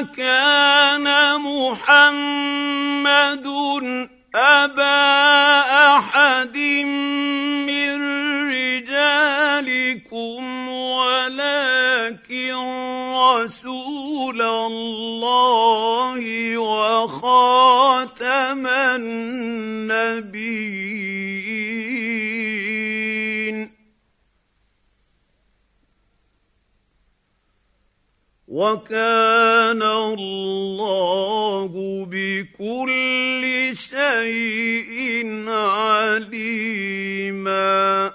كان محمد أبا أحد من رجالكم ولكن رسول الله وخاتم النبيين وكان الله بكل شيء عليما.